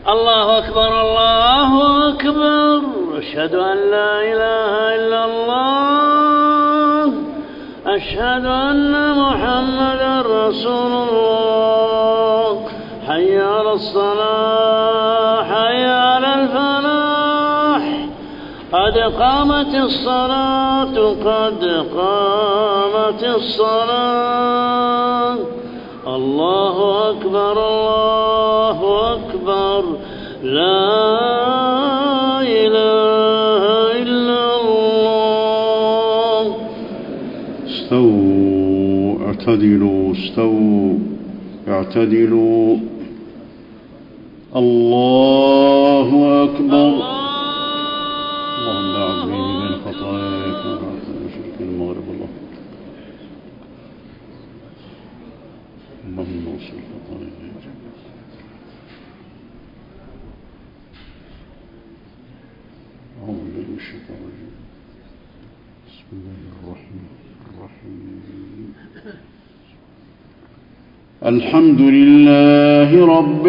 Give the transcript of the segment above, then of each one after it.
الله أكبر الله أكبر. أشهد أن لا إله إلا الله. أشهد أن محمدا رسول الله. حي على الصلاة حي على الفلاح. قد قامت الصلاة قد قامت الصلاة. الله أكبر الله أكبر. لا إله إلا الله. استووا اعتدلوا استووا اعتدلوا. الله أكبر. اللهم باعد بيني وبين خطاياك وبعد المشرك المغرب. اللهم وصل خطاياك. أعوذ بالله من الشيطان الرجيم. بسم الله الرحمن الرحيم. الحمد لله رب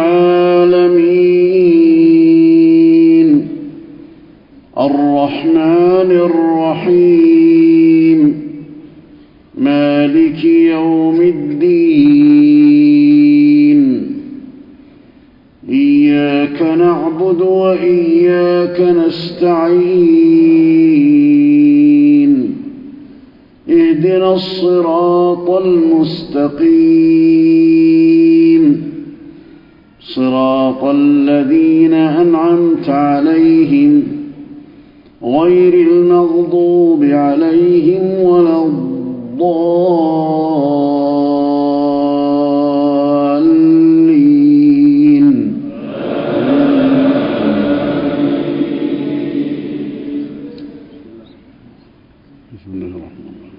العالمين الرحمن الرحيم مالك يوم الدين. إياك نعبد وإياك نستعين. اهدنا الصراط المستقيم صراط الذين أنعمت عليهم غير المغضوب عليهم ولا الضالين. بسم الله الرحمن الرحيم.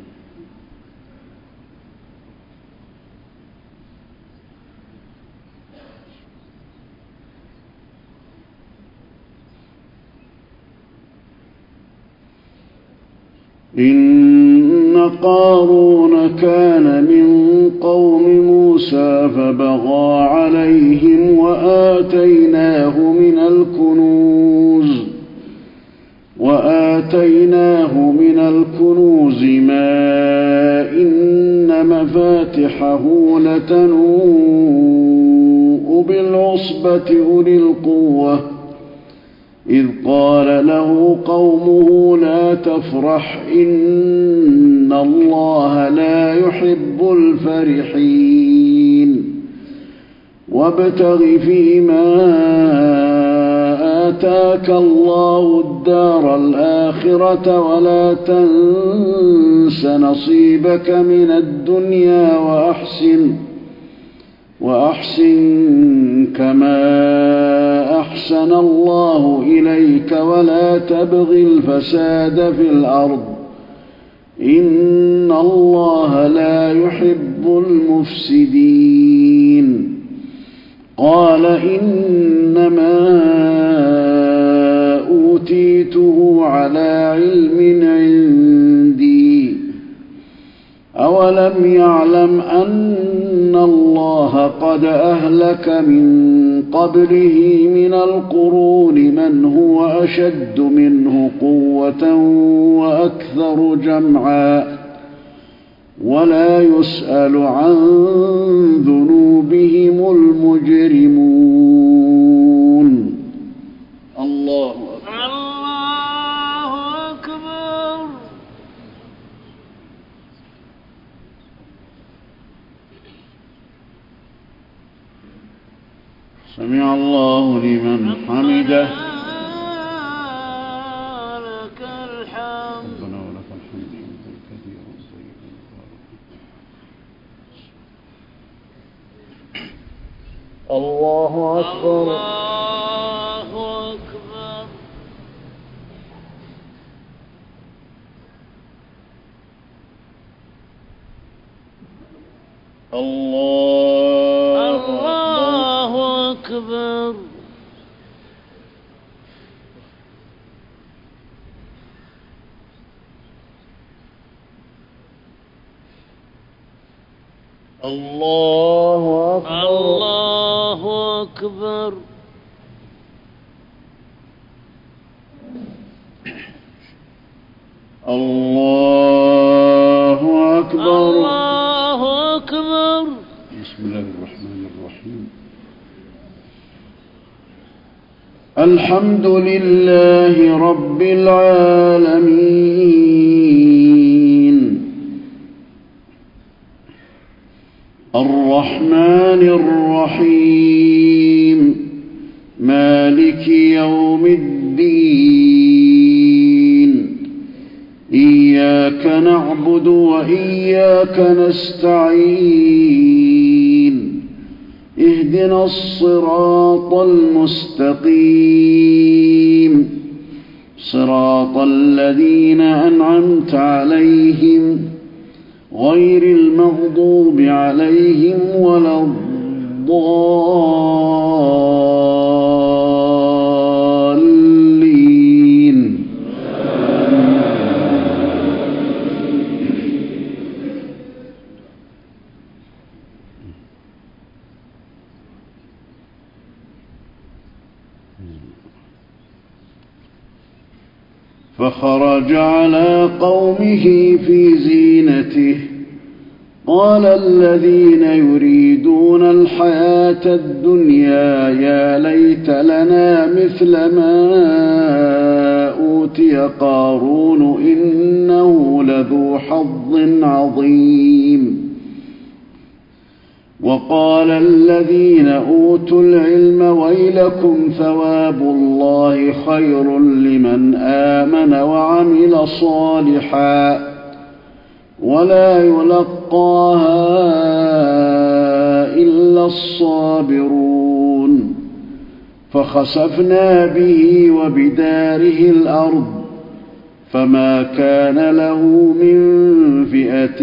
إن قارون كان من قوم موسى فبغى عليهم وآتيناه من الكنوز ما إن مفاتحه لتنوء بالعصبة أولي القوة إذ قال له قومه لا تفرح إن الله لا يحب الفرحين. وابتغ فيما آتاك الله الدار الآخرة ولا تنس نصيبك من الدنيا وأحسن كما أحسن الله إليك ولا تبغ الفساد في الأرض إن الله لا يحب المفسدين. قال إنما أوتيته على علم عندي أولم يعلم أن الله قد أهلك من قبله من القرون من هو أشد منه قوة وأكثر جمعا ولا يسأل عن ذنوبهم المجرمون. الله أكبر. سمع الله لمن حمده. لك الحمد. ربنا ولك الحمد حمدا كثيرا طيبا مباركا. الله أكبر. الله أكبر. الله أكبر. الله أكبر. الله أكبر. الله أكبر. الله أكبر. بسم الله الرحمن الرحيم. الحمد لله رب العالمين الرحمن الرحيم مالك يوم الدين إياك نعبد وإياك نستعين اهدنا الصراط المستقيم صراط الذين أنعمت عليهم غير المغضوب عليهم ولا الضالين. فخرج على قومه في زينته قال الذين يريدون الحياة الدنيا يا ليت لنا مثل ما أوتي قارون إنه لذو حظ عظيم. وقال الذين أوتوا العلم ويلكم ثواب الله خير لمن آمن وعمل صالحا ولا يلقاها إلا الصابرون. فخسفنا به وبداره الأرض فما كان له من فئة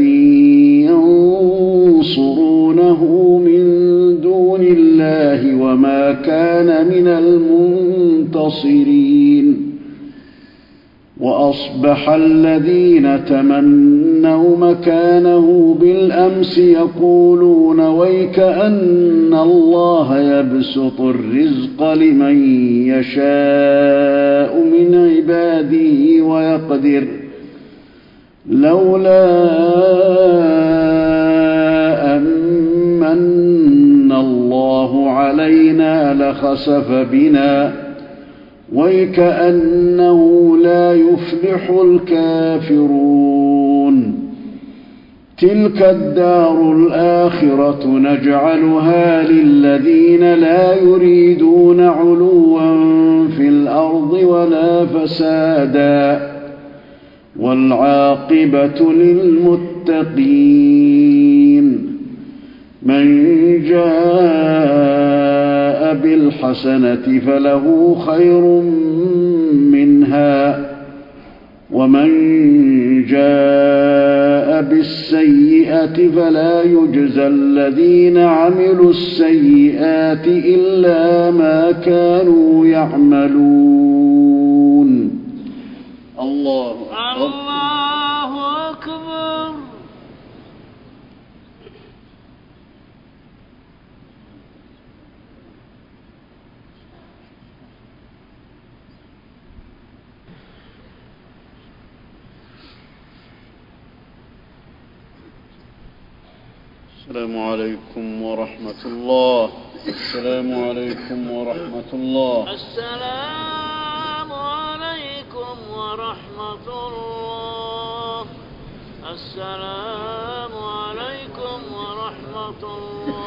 ينصرونه من دون الله وما كان من المنتصرين. وأصبح الذين تمنوا مكانه بالأمس يقولون ويك أن الله يبسط الرزق لمن يشاء من عباده ويقدر لولا أمن الله علينا لخسف بنا ويكأنه لا يفلح الكافرون. تلك الدار الآخرة نجعلها للذين لا يريدون علوا في الأرض ولا فسادا والعاقبة للمتقين. من جاء بالحسنة فله خير منها ومن جاء بالسيئة فلا يجزى الذين عملوا السيئات إلا ما كانوا يعملون. الله أكبر. السلام عليكم ورحمة الله. السلام عليكم ورحمة الله. السلام عليكم ورحمة الله. السلام عليكم ورحمة الله.